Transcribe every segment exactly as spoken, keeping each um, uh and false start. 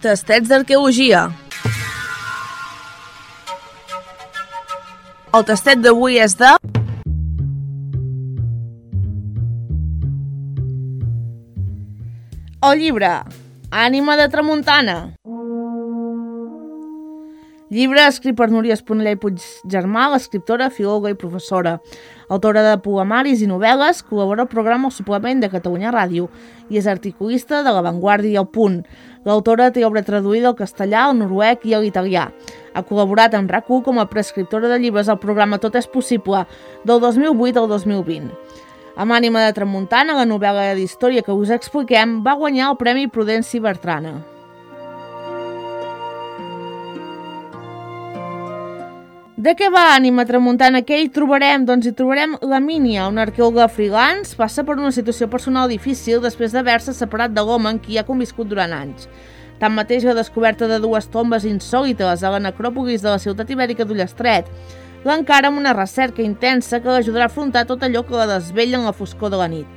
Tastets d'arqueologia. El tastet d'avui és de... El llibre Ànima de Tramuntana. Llibre escrit per Núria Esponellà i Puiggermà, l'escriptora, filòloga i professora. Autora de poemaris i novel·les, col·labora al programa El Suplement de Catalunya Ràdio i és articulista de La Vanguardia i El Punt. L'autora té obra traduïda al castellà, al noruec i a l'italià. Ha col·laborat amb RAC u com a prescriptora de llibres al programa Tot és possible, del dos mil vuit al dos mil vint. Amb Ànima de Tramuntana, la novel·la d'història que us expliquem, va guanyar el Premi Prudenci Bertrana. De què va Ànima Tramuntana? Què hi trobarem? Doncs hi trobarem Lamínia, una arqueòloga freelance, passa per una situació personal difícil després d'haver-se separat de l'home amb qui ha conviscut durant anys. Tanmateix, la descoberta de dues tombes insòlites a la necròpolis de la ciutat ibèrica d'Ullastret l'encara amb una recerca intensa que l'ajudarà a afrontar tot allò que la desvella en la foscor de la nit.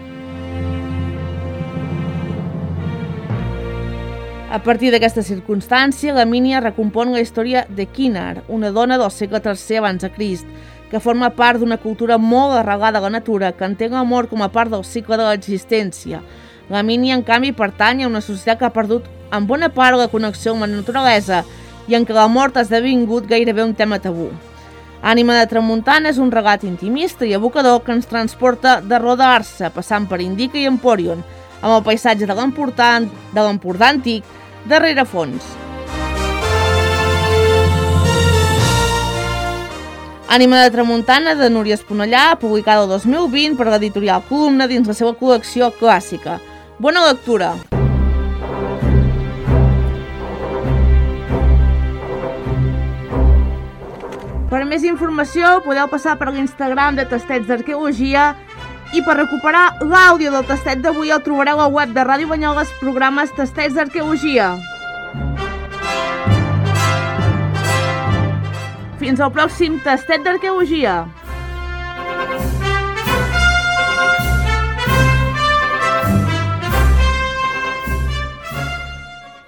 A partir d'aquesta circumstància, Lamínia recompon la història de Kinar, una dona del segle tercer abans de Crist, que forma part d'una cultura molt arrelada a la natura, que entén l'amor com a part del cicle de l'existència. Lamínia, en canvi, pertany a una societat que ha perdut en bona part la connexió amb la naturalesa i en què la mort ha esdevingut gairebé un tema tabú. Ànima de Tramuntana és un relat intimista i evocador que ens transporta de Roda a Arsa, passant per Indica i Empòrion, amb el paisatge de l'Empordà de l'Empordà antic de rerefons. Ànima de Tramuntana, de Núria Esponellà, publicada el dos mil vint per l'editorial Columna dins la seva col·lecció clàssica. Bona lectura! Per més informació podeu passar per l'Instagram de Tastets d'Arqueologia i per recuperar l'àudio del tastet d'avui el trobareu a la web de Ràdio Banyoles, programes Tastets d'Arqueologia. Fins al pròxim Tastet d'Arqueologia.